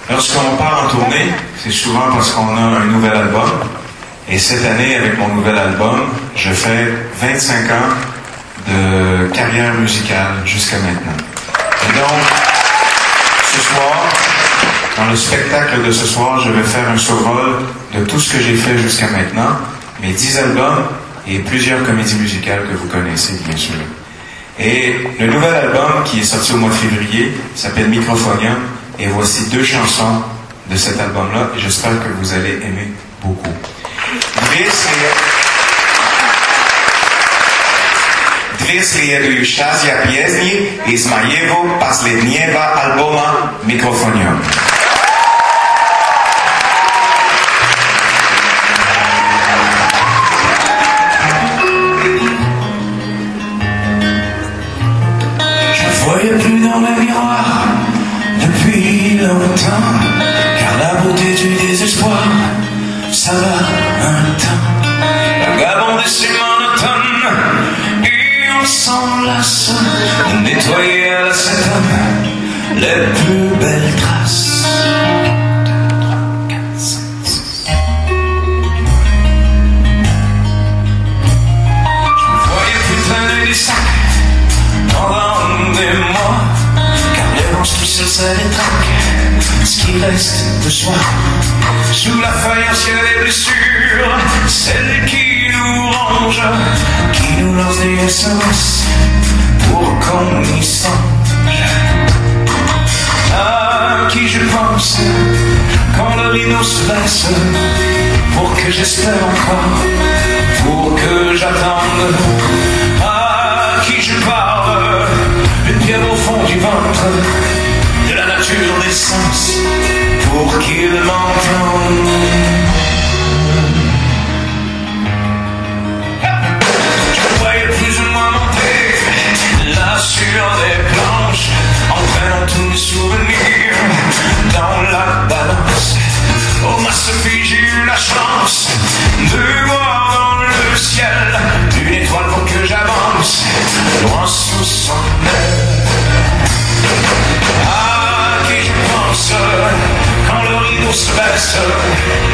Lorsqu'on part en tournée, c'est souvent parce qu'on a un nouvel album. Et cette année, avec mon nouvel album, je fais 25 ans de carrière musicale jusqu'à maintenant. Et donc, ce soir, dans le spectacle de ce soir, je vais faire un survol de tout ce que j'ai fait jusqu'à maintenant, mes 10 albums et plusieurs comédies musicales que vous connaissez, bien sûr. Et le nouvel album, qui est sorti au mois de février, s'appelle Microphonium, et voici 2 chansons de cet album-là, et j'espère que vous allez aimer beaucoup. Dwie Shazia pieśni i z mojego последнего albuma Microphonium. Je voyais plus dans le miroir depuis longtemps, car la beauté du désespoir, ça va un temps. Vagabond et c'est monotone, et on s'enlace de nettoyer à l'acétone les plus belles traces. 2, 3, 4, 5, 6. Je me voyais plus traîner des sacs pendant des mois, car les ranges tout seul ça détraque ce qui reste de soi. Sous la feuille ancienne des blessures, celle qui nous ronge, qui nous lance des SMS pour qu'on y songe. À qui je pense quand le rideau se baisse, pour que j'espère encore, pour que j'attende. À qui je parle, une pierre au fond du ventre, de la nature des sens, pour qu'il m'entende. Je voyais plus ou moins monter là sur des planches, entraînant tous mes souvenirs dans la balance. Oh ma Sophie, j'ai eu la chance de voir dans le ciel une étoile pour que j'avance loin sous son aile. À qui je pense quand le rideau se baisse,